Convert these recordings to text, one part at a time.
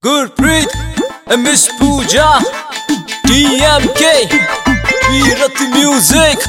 Gurpreet, Miss Pooja, TMK, Virat Music.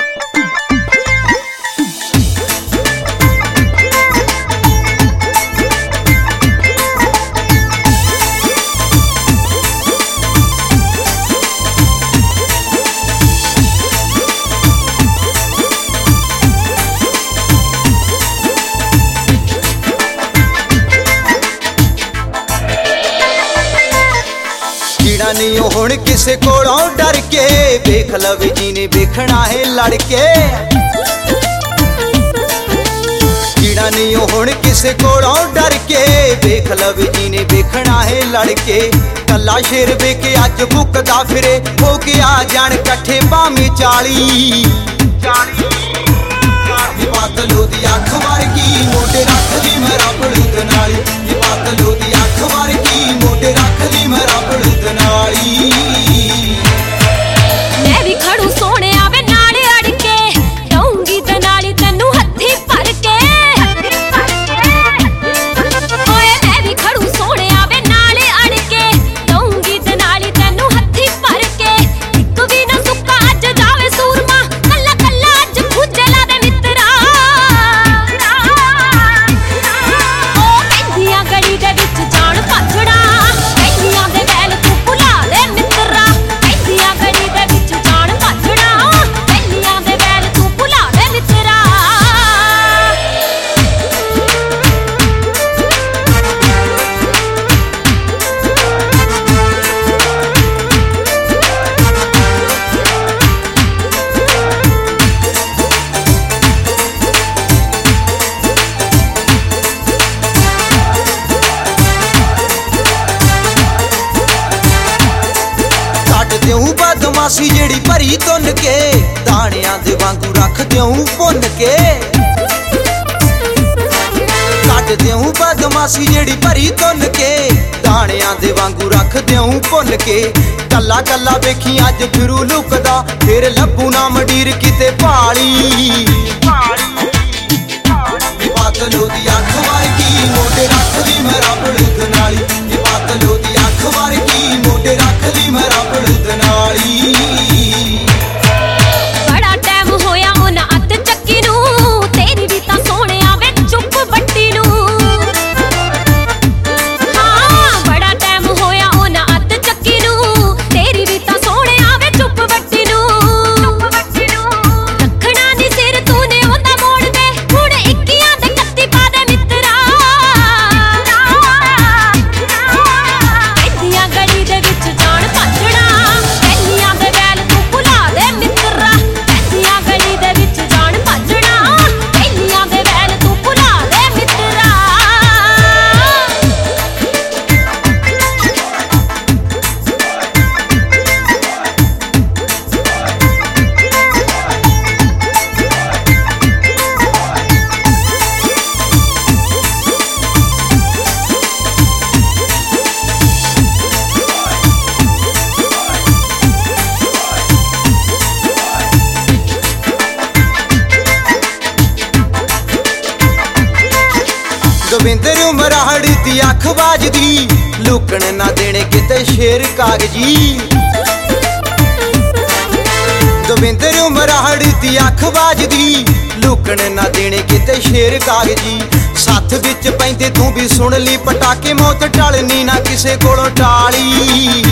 कीड़ा नहीं हुण किसे कोलों डर के वेख लवे जी ने वेखना है लड़के। कीड़ा नहीं हुण किसे कोलों डर के वेख लवे जी ने वेखना है लड़के। कला शेर वेखे अज भुकदा फिरे हो के आ जान कट्ठे भावें 40 पातलो दी अख वर्गी मोटे रख दी मेरा बलूद नाली। पातलो दी अख वर्गी मोटे रख दी मेरा बलूद नाली। मैं भी खड़ू सोने आवे नाले अड़ के दऊंगी दनाली तन्नू हथी भर के। ओए मैं भी खड़ू सोने आवे नाले अड़ के दऊंगी दनाली तन्नू हथी भर के। इक भी ना सुक्का अज जावे सूरमा कल्ला कल्ला अज खुजे ला दे मित्रा। ओ कहंदियां गली दे विच जान भजड़ा कहंदियां दे बैल तू भुला दे मित्रा। कहंदियां गली दे विच जान भजड़ा कहंदियां दे बैल तू भुला दे मित्रा। देऊं बदमाशी जेड़ी भरी तुन के दाणियां दे वांगू रख देऊं भुन के। कट देऊं बदमाशी जेड़ी भरी तुन के दाणियां दे वांगू रख देऊं भुन के। कल्ला कल्ला वेखी अज फिरू लुकदा फिर लभू ना मंडीर किते भाली। पातलो दी अख वर्गी मोटे रख दी मेरा बलूद नाली। पातलो दी अख वर्गी मोटे रख दी मेरा बलूद नाली। बड़ा टाइम होया उन अत चक्की नू तेरी भी तां सोने आवे चुप बट्टी नू। हाँ बड़ा टाइम होया उन अत चक्की नू तेरी भी तां सोने आवे चुप बट्टी नू। रखना नी सिर तूने ओंदा मोड़ दे हुण 21 दे 31 पा दे मित्रा। कहंदियां गली दे विच जान भजड़ा कहंदियां दे बैल तू भुला दे मित्रा। कहंदियां गली दे विच जान भजड़ा कहंदियां दे बैल तू भुला दे मित्रा। गोविंदर उमराहड़ दी अख बाजदी लुकण ना देने किते शेर कागजी। गोविंदर उमराहड़ दी अख बाजदी लुकण ना देने किते शेर कागजी। साथ विच पैंदे तू भी सुन ली पटाके मौत टलनी ना किसे कोलों टाली।